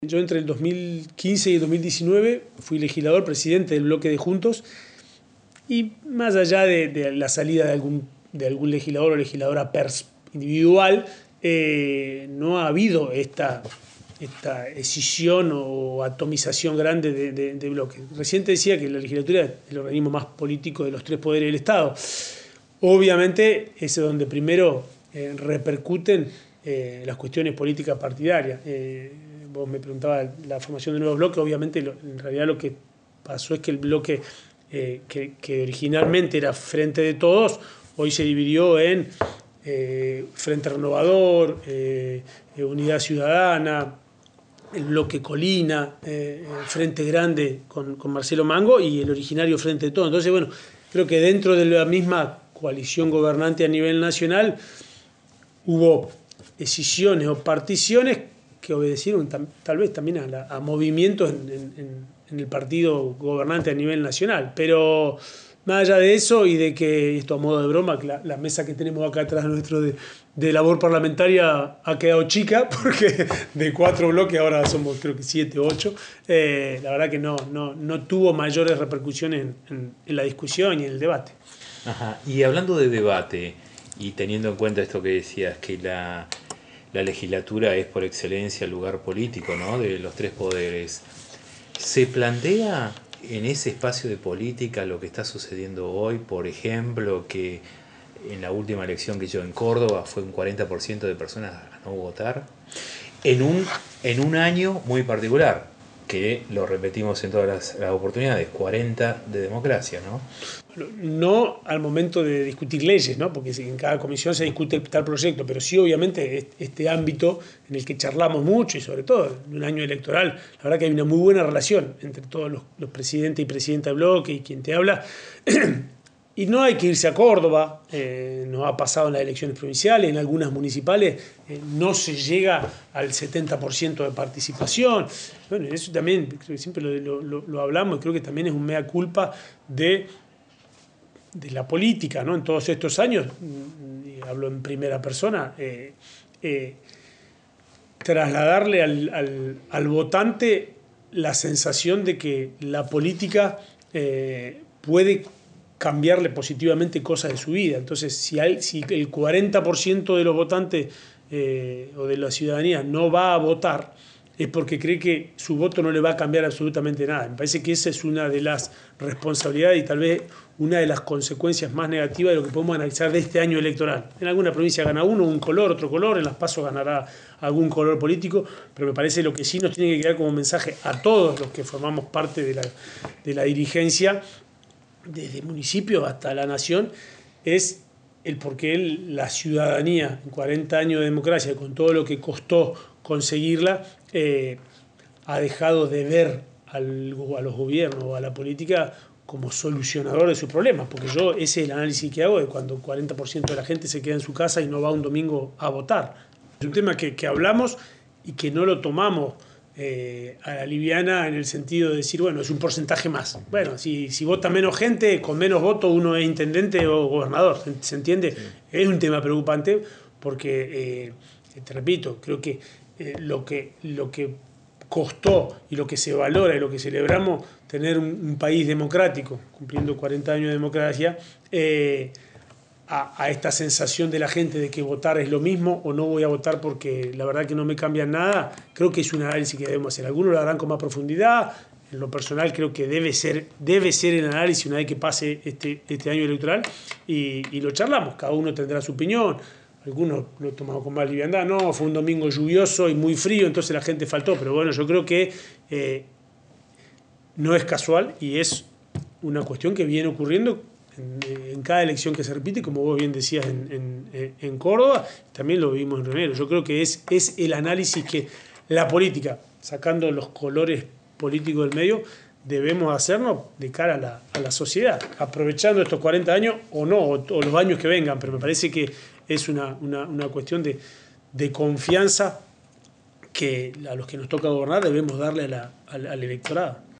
Yo entre el 2015 y el 2019 fui legislador, presidente del bloque de Juntos, y más allá de la salida de algún legislador o legisladora individual, no ha habido esta escisión o atomización grande de bloques. Recién te decía que la legislatura es el organismo más político de los tres poderes del Estado. Obviamente es donde primero repercuten las cuestiones políticas partidarias. Vos me preguntabas la formación de nuevos bloques. Obviamente en realidad lo que pasó es que el bloque que originalmente era Frente de Todos, hoy se dividió en Frente Renovador, Unidad Ciudadana, el bloque Colina, Frente Grande con Marcelo Mango y el originario Frente de Todos. Entonces, bueno, creo que dentro de la misma coalición gobernante a nivel nacional hubo escisiones o particiones que obedecieron tal vez también a movimientos en el partido gobernante a nivel nacional. Pero más allá de eso y de que, esto a modo de broma, que la mesa que tenemos acá atrás nuestro de labor parlamentaria ha quedado chica, porque de 4 bloques ahora somos creo que 7 o 8, la verdad que no tuvo mayores repercusiones en la discusión y en el debate. Ajá. Y hablando de debate, y teniendo en cuenta esto que decías, que la legislatura es por excelencia el lugar político, ¿no?, de los tres poderes, ¿se plantea en ese espacio de política lo que está sucediendo hoy? Por ejemplo, que en la última elección que hizo en Córdoba fue un 40% de personas a no votar, en un año muy particular, que lo repetimos en todas las oportunidades, 40 de democracia, ¿no? No al momento de discutir leyes, ¿no?, porque en cada comisión se discute tal proyecto, pero sí obviamente este ámbito en el que charlamos mucho y sobre todo en un año electoral, la verdad que hay una muy buena relación entre todos los presidentes y presidentas de bloque y quien te habla. Y no hay que irse a Córdoba, nos ha pasado en las elecciones provinciales, en algunas municipales no se llega al 70% de participación. Bueno, eso también, siempre lo hablamos, y creo que también es un mea culpa de la política, ¿no? En todos estos años, y hablo en primera persona, trasladarle al votante la sensación de que la política puede cambiarle positivamente cosas de su vida. Entonces, si el 40% de los votantes o de la ciudadanía no va a votar, es porque cree que su voto no le va a cambiar absolutamente nada. Me parece que esa es una de las responsabilidades y tal vez una de las consecuencias más negativas de lo que podemos analizar de este año electoral. En alguna provincia gana uno, un color, otro color, en las PASO ganará algún color político, pero me parece lo que sí nos tiene que quedar como mensaje a todos los que formamos parte de la dirigencia, desde municipio hasta la nación, es el por qué la ciudadanía, en 40 años de democracia, con todo lo que costó conseguirla, ha dejado de ver a los gobiernos o a la política como solucionador de sus problemas, porque ese es el análisis que hago de cuando el 40% de la gente se queda en su casa y no va un domingo a votar. Es un tema que hablamos y que no lo tomamos a la liviana, en el sentido de decir, bueno, es un porcentaje más. Bueno, si vota menos gente, con menos votos uno es intendente o gobernador, ¿se entiende? Sí. Es un tema preocupante porque, te repito, creo que lo que costó y lo que se valora y lo que celebramos tener un país democrático, cumpliendo 40 años de democracia, a esta sensación de la gente de que votar es lo mismo o no voy a votar porque la verdad que no me cambia nada, creo que es un análisis que debemos hacer. Algunos lo harán con más profundidad. En lo personal creo que debe ser el análisis una vez que pase este año electoral y lo charlamos. Cada uno tendrá su opinión. Algunos lo tomamos con más liviandad. No, fue un domingo lluvioso y muy frío, entonces la gente faltó. Pero bueno, yo creo que no es casual y es una cuestión que viene ocurriendo en cada elección que se repite, como vos bien decías en Córdoba, también lo vimos en Remero. Yo creo que es el análisis que la política, sacando los colores políticos del medio, debemos hacernos de cara a la sociedad, aprovechando estos 40 años o no, o los años que vengan, pero me parece que es una cuestión de confianza que a los que nos toca gobernar debemos darle al electorado.